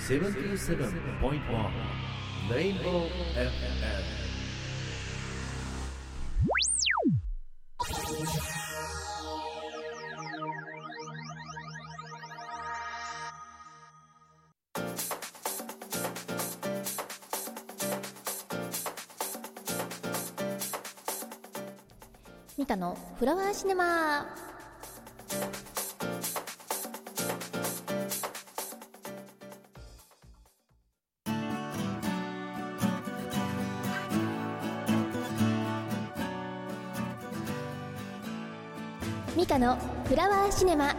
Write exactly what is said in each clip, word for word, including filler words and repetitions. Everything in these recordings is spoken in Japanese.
セブンティーセブンポイントワン レインボー エフエム。 ミカのフラワーシネマ。ミカのフラワーシネマ。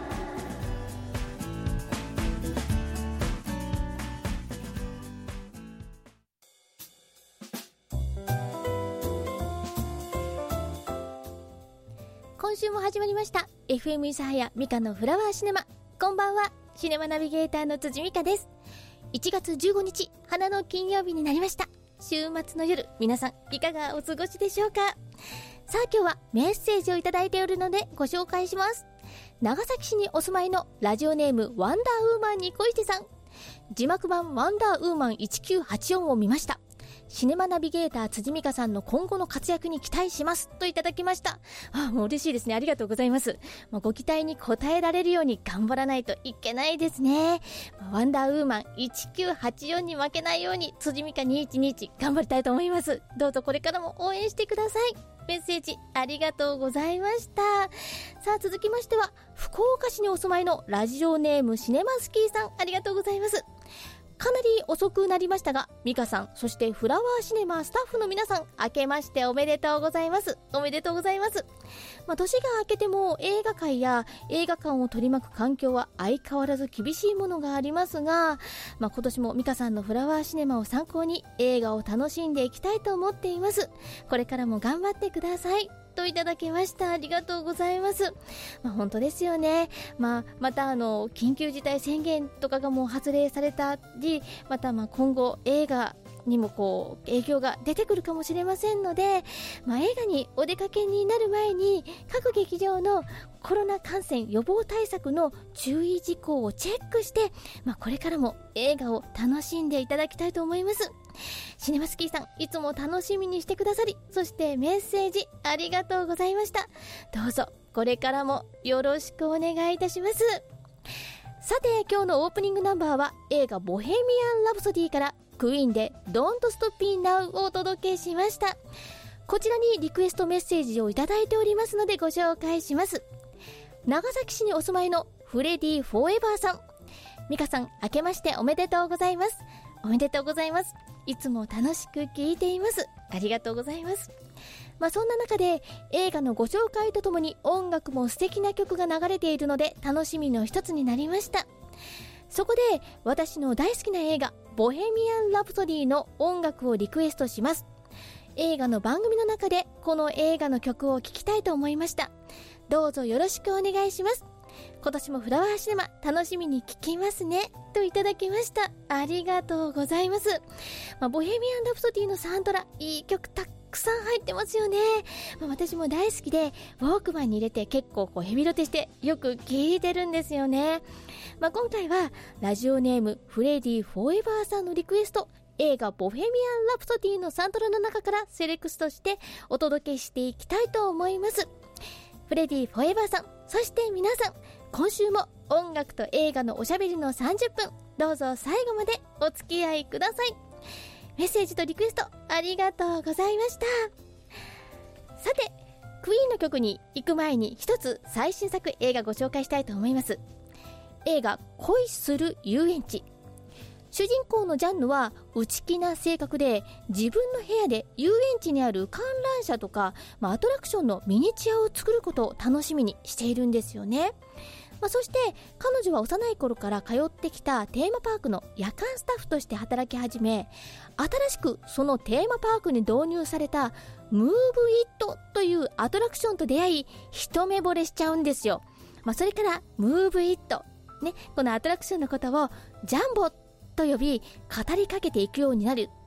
今週も始まりました エフエム 諫早ミカのフラワーシネマ。こんばんは、シネマナビゲーターの辻美香です。いちがつじゅうごにち、花の金曜日になりました。週末の夜、皆さんいかがお過ごしでしょうか。さあ、今日はメッセージをいただいておるのでご紹介します。長崎市にお住まいのラジオネームワンダーウーマンに恋してさん。字幕版ワンダーウーマンいちきゅうはちよんを見ました。シネマナビゲーター辻美香さんの今後の活躍に期待しますといただきました。あ、もう嬉しいですね。ありがとうございます。もうご期待に応えられるように頑張らないといけないですね。ワンダーウーマンいちきゅうはちよんに負けないように辻美香にひゃくにじゅういち頑張りたいと思います。どうぞこれからも応援してください。メッセージありがとうございました。さあ、続きましては福岡市にお住まいのラジオネームシネマスキーさん、ありがとうございます。かなり遅くなりましたが、ミカさん、そしてフラワーシネマスタッフの皆さん、明けましておめでとうございます。おめでとうございます。まあ、年が明けても映画界や映画館を取り巻く環境は相変わらず厳しいものがありますが、まあ、今年もミカさんのフラワーシネマを参考に映画を楽しんでいきたいと思っています。これからも頑張ってください。といただきました。ありがとうございます。まあ、本当ですよね。まあ、またあの緊急事態宣言とかがもう発令されたり、またまあ今後映画にもこう影響が出てくるかもしれませんので、まあ、映画にお出かけになる前に各劇場のコロナ感染予防対策の注意事項をチェックして、まあ、これからも映画を楽しんでいただきたいと思います。シネマスキーさん、いつも楽しみにしてくださり、そしてメッセージありがとうございました。どうぞこれからもよろしくお願いいたします。さて、今日のオープニングナンバーは映画ボヘミアン・ラプソディからクイーンで Don't Stop Me Now をお届けしました。こちらにリクエストメッセージをいただいておりますのでご紹介します。長崎市にお住まいのフレディ・フォーエバーさん。ミカさん、明けましておめでとうございます。おめでとうございます。いつも楽しく聞いています。ありがとうございます。まあ、そんな中で映画のご紹介とともに音楽も素敵な曲が流れているので楽しみの一つになりました。そこで私の大好きな映画ボヘミアン・ラプソディの音楽をリクエストします。映画の番組の中でこの映画の曲を聴きたいと思いました。どうぞよろしくお願いします。今年もフラワーシネマ楽しみに聴きますねといただきました。ありがとうございます。まあ、ボヘミアン・ラプソディのサントラ、いい曲たくさん入ってますよね。まあ、私も大好きでウォークマンに入れて結構こうヘビロテしてよく聴いてるんですよね。まあ、今回はラジオネームフレディ・フォーエバーさんのリクエスト、映画ボヘミアン・ラプソディのサントラの中からセレクトしてお届けしていきたいと思います。フレディ・フォーエバーさん、そして皆さん、今週も音楽と映画のおしゃべりのさんじゅっぷん、どうぞ最後までお付き合いください。メッセージとリクエストありがとうございました。さて、クイーンの曲に行く前に一つ最新作映画ご紹介したいと思います。映画恋する遊園地。主人公のジャンヌは内気な性格で、自分の部屋で遊園地にある観覧車とか、まあ、アトラクションのミニチュアを作ることを楽しみにしているんですよね。まあ、そして彼女は幼い頃から通ってきたテーマパークの夜間スタッフとして働き始め、新しくそのテーマパークに導入されたムーブイットというアトラクションと出会い、一目惚れしちゃうんですよ。まあ、それからムーブイット、ね、このアトラクションのことをジャンボと呼び語りかけていくようになる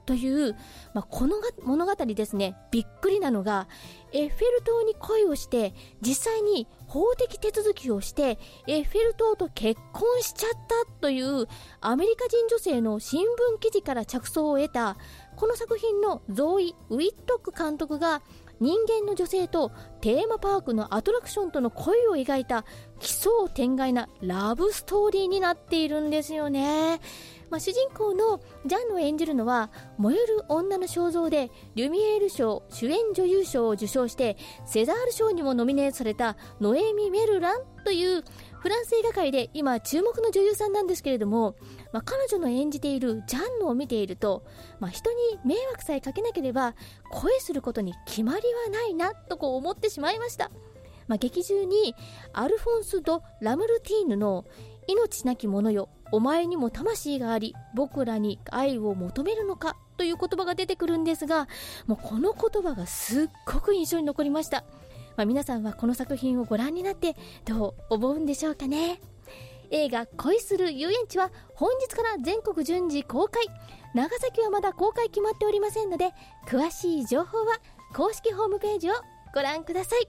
という、まあ、この物語ですね。びっくりなのが、エッフェル塔に恋をして実際に法的手続きをしてエッフェル塔と結婚しちゃったというアメリカ人女性の新聞記事から着想を得たこの作品のゾーイ・ウィットック監督が、人間の女性とテーマパークのアトラクションとの恋を描いた奇想天外なラブストーリーになっているんですよね。まあ、主人公のジャンヌを演じるのは、燃える女の肖像でリュミエール賞主演女優賞を受賞してセザール賞にもノミネートされたノエミ・メルランというフランス映画界で今注目の女優さんなんですけれども、まあ、彼女の演じているジャンヌを見ていると、まあ、人に迷惑さえかけなければ恋することに決まりはないなとこう思ってしまいました。まあ、劇中にアルフォンス・ド・ラムルティーヌの命なき者よ、お前にも魂があり僕らに愛を求めるのかという言葉が出てくるんですが、もうこの言葉がすっごく印象に残りました。まあ、皆さんはこの作品をご覧になってどう思うんでしょうかね。映画恋する遊園地は本日から全国順次公開。長崎はまだ公開決まっておりませんので、詳しい情報は公式ホームページをご覧ください。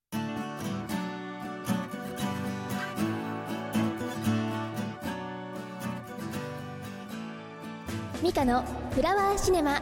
ミカのフラワーシネマ。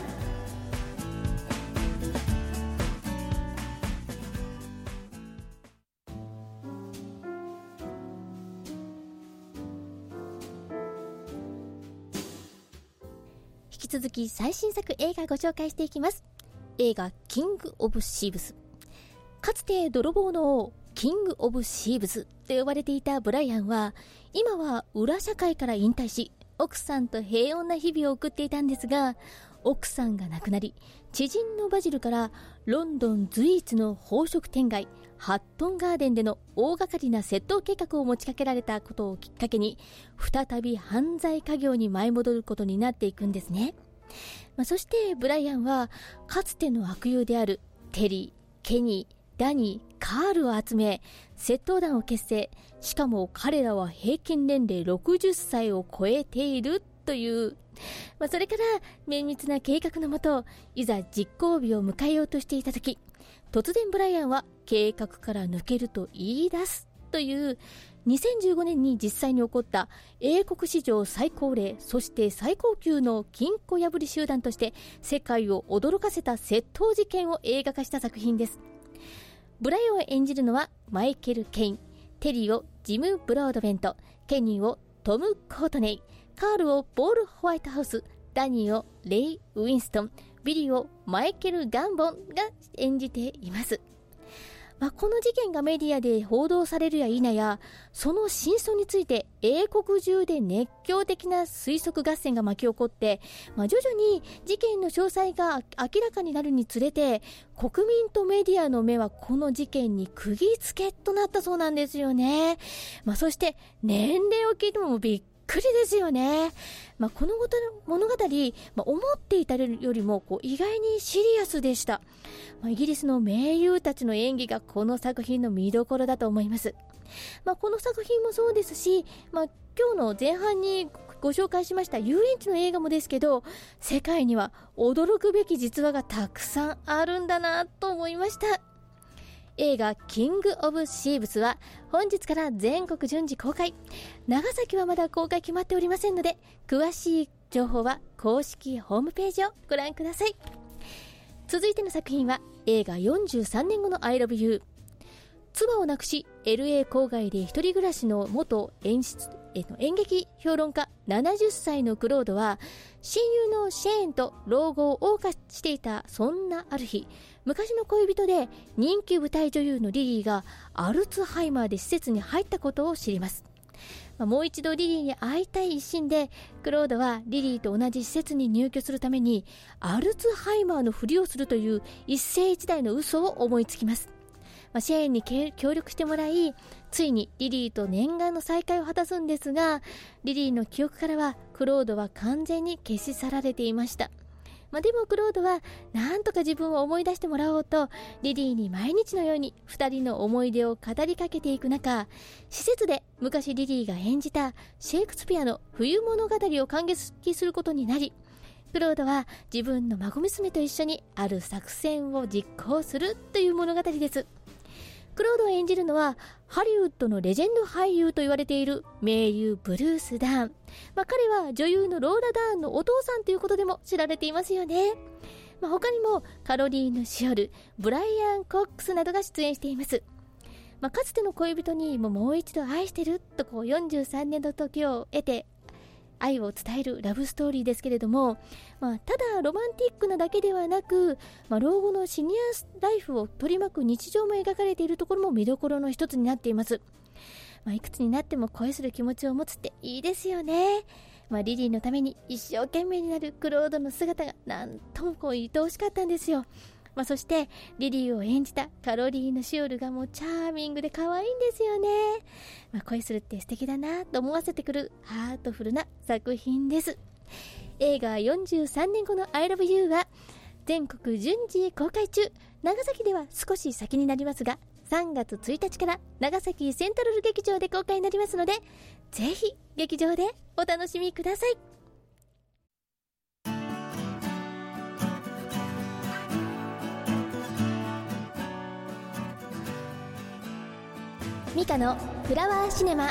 引き続き最新作映画ご紹介していきます。映画キングオブシーブス。かつて泥棒の王キングオブシーブスと呼ばれていたブライアンは、今は裏社会から引退し奥さんと平穏な日々を送っていたんですが、奥さんが亡くなり、知人のバジルからロンドン随一の宝飾店街ハットンガーデンでの大掛かりな窃盗計画を持ちかけられたことをきっかけに、再び犯罪家業に舞い戻ることになっていくんですね。まあ、そしてブライアンはかつての悪友であるテリー、ケニー、ダニー、カールを集め窃盗団を結成。しかも彼らは平均年齢ろくじゅっさいを超えているという、まあ、それから綿密な計画のもと、いざ実行日を迎えようとしていた時、突然ブライアンは計画から抜けると言い出すというにせんじゅうごねんに実際に起こった英国史上最高齢、そして最高級の金庫破り集団として世界を驚かせた窃盗事件を映画化した作品です。ブライアンを演じるのはマイケル・ケイン、テリーをジム・ブロードベント、ケニーをトム・コートネイ、カールをポール・ホワイトハウス、ダニーをレイ・ウィンストン、ビリーをマイケル・ガンボンが演じています。まあ、この事件がメディアで報道されるや否や、その真相について英国中で熱狂的な推測合戦が巻き起こって、まあ、徐々に事件の詳細が明らかになるにつれて、国民とメディアの目はこの事件に釘付けとなったそうなんですよね。まあ、そして年齢を聞いてもびっくりですよね。まあ、この物語、まあ、思っていたよりもこう意外にシリアスでした。まあ、イギリスの名優たちの演技がこの作品の見どころだと思います。まあ、この作品もそうですし、まあ、今日の前半にご紹介しました遊園地の映画もですけど、世界には驚くべき実話がたくさんあるんだなと思いました。映画キングオブシーブスは本日から全国順次公開。長崎はまだ公開決まっておりませんので、詳しい情報は公式ホームページをご覧ください。続いての作品は映画よんじゅうさんねんごの I love you。 妻を亡くし エルエー 郊外で一人暮らしの元演出演劇評論家ななじゅっさいのクロードは、親友のシェーンと老後を謳歌していたそんなある日、昔の恋人で人気舞台女優のリリーがアルツハイマーで施設に入ったことを知ります。まあ、もう一度リリーに会いたい一心で、クロードはリリーと同じ施設に入居するためにアルツハイマーのふりをするという一世一代の嘘を思いつきます。まあ、シェーンに協力してもらい、ついにリリーと念願の再会を果たすんですが、リリーの記憶からはクロードは完全に消し去られていました。まあ、でもクロードはなんとか自分を思い出してもらおうと、リリーに毎日のようにふたりの思い出を語りかけていく中、施設で昔リリーが演じたシェイクスピアの冬物語を感激することになり、 クロードは自分の孫娘と一緒にある作戦を実行するという物語です。クロードを演じるのはハリウッドのレジェンド俳優と言われている名優ブルース・ダーン、まあ、彼は女優のローラ・ダーンのお父さんということでも知られていますよね。まあ、他にもカロリーヌ・シオル、ブライアン・コックスなどが出演しています。まあ、かつての恋人にももう一度愛してるとこうよんじゅうさんねんの時を経て愛を伝えるラブストーリーですけれども、まあ、ただロマンティックなだけではなく、まあ、老後のシニアライフを取り巻く日常も描かれているところも見どころの一つになっています。まあ、いくつになっても恋する気持ちを持つっていいですよね。まあ、リリーのために一生懸命になるクロードの姿がなんともこう愛おしかったんですよ。まあ、そしてリリーを演じたカロリーヌ・シオルがもうチャーミングで可愛いんですよね。まあ、恋するって素敵だなと思わせてくるハートフルな作品です。映画よんじゅうさんねんごの I love you は全国順次公開中。長崎では少し先になりますがさんがつついたちから長崎セントラル劇場で公開になりますので、ぜひ劇場でお楽しみください。ミカのフラワーシネマ。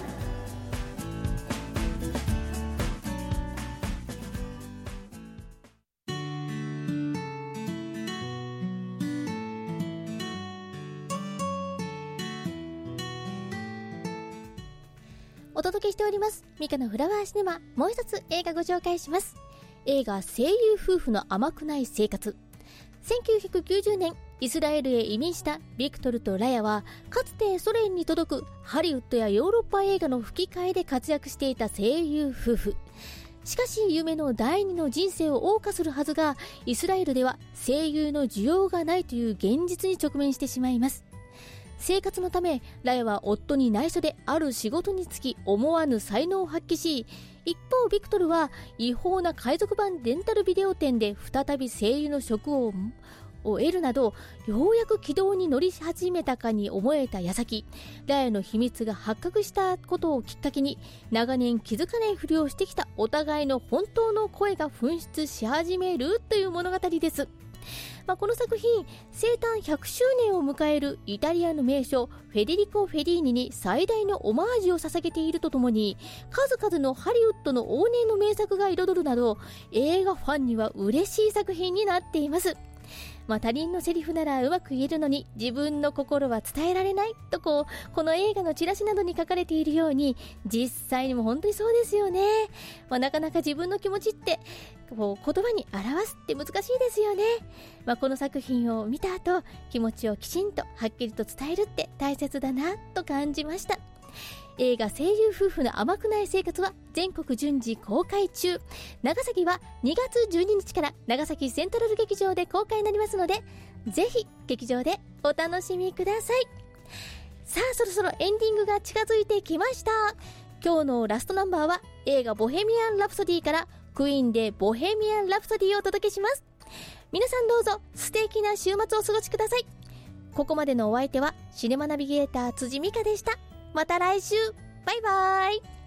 お届けしておりますミカのフラワーシネマ。もう一つ映画ご紹介します。映画声優夫婦の甘くない生活。せんきゅうひゃくきゅうじゅうねんイスラエルへ移民したビクトルとラヤはかつてソ連に届くハリウッドやヨーロッパ映画の吹き替えで活躍していた声優夫婦。しかし夢の第二の人生を謳歌するはずがイスラエルでは声優の需要がないという現実に直面してしまいます。生活のためラヤは夫に内緒である仕事に就き思わぬ才能を発揮し、一方ビクトルは違法な海賊版レンタルビデオ店で再び声優の職をを得るなどようやく軌道に乗り始めたかに思えた矢先、ラヤの秘密が発覚したことをきっかけに長年気づかないふりをしてきたお互いの本当の声が噴出し始めるという物語です。まあ、この作品生誕ひゃくしゅうねんを迎えるイタリアの名所フェデリコ・フェリーニに最大のオマージュを捧げているとともに数々のハリウッドの往年の名作が彩るなど映画ファンには嬉しい作品になっています。まあ、他人のセリフならうまく言えるのに自分の心は伝えられないとこうこの映画のチラシなどに書かれているように実際にも本当にそうですよね。まあ、なかなか自分の気持ちってこう言葉に表すって難しいですよね。まあ、この作品を見た後気持ちをきちんとはっきりと伝えるって大切だなと感じました。映画声優夫婦の甘くない生活は全国順次公開中。長崎はにがつじゅうににちから長崎セントラル劇場で公開になりますので、ぜひ劇場でお楽しみください。さあそろそろエンディングが近づいてきました。今日のラストナンバーは映画ボヘミアン・ラプソディからクイーンでボヘミアン・ラプソディをお届けします。皆さんどうぞ素敵な週末をお過ごしください。ここまでのお相手はシネマナビゲーター辻美香でした。また来週。バイバイ。